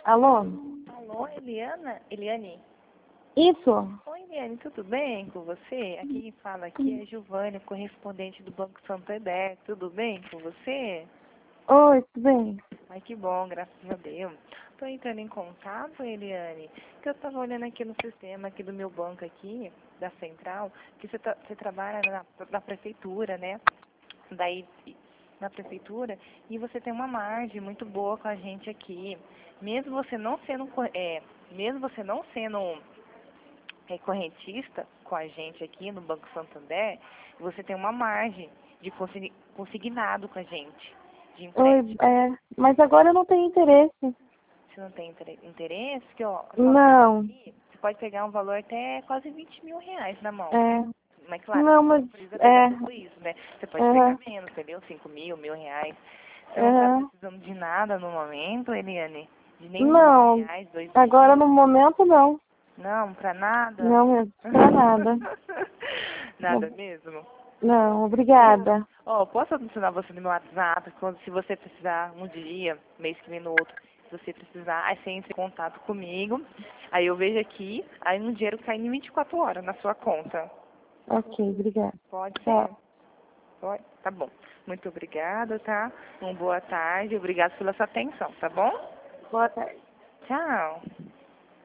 Alô? Alô, Eliane? Isso? Oi, Eliane, tudo bem com você? Aqui quem fala aqui é Giovânia, correspondente do Banco Santander. Tudo bem com você? Oi, tudo bem? Ai, que bom, graças a Deus. Estou entrando em contato, Eliane, que eu estava olhando aqui no sistema aqui do meu banco aqui, da Central, que você trabalha na prefeitura, né? Daí, na prefeitura, e você tem uma margem muito boa com a gente aqui. Mesmo você não sendo, mesmo você não sendo correntista com a gente aqui no Banco Santander, você tem uma margem de consignado com a gente, de Oi, empréstimo. mas agora eu não tenho interesse. Você não tem interesse? Que, ó, só Não, aqui, você pode pegar um valor até quase R$ 20.000 na mão. é, Mas claro, não, você mas, não precisa pegar tudo isso, né? Você pode pegar aham, menos, entendeu? 5.000, R$ 1.000. Você não tá aham. precisando de nada no momento, Eliane? De nem Não, R$ 1.000, dois agora mil? no momento não. Não, pra nada? Não mesmo, pra nada. Nada mesmo? Não, obrigada. Ó, posso adicionar você no meu WhatsApp, se você precisar um dia, mês que vem no outro, se você precisar, aí você entra em contato comigo, aí eu vejo aqui, aí um dinheiro cai em 24 horas na sua conta. Ok, obrigada. Pode ser? Tchau. Pode? Tá bom. Muito obrigada, tá? Uma boa tarde, obrigado pela sua atenção, tá bom? Boa tarde. Tchau.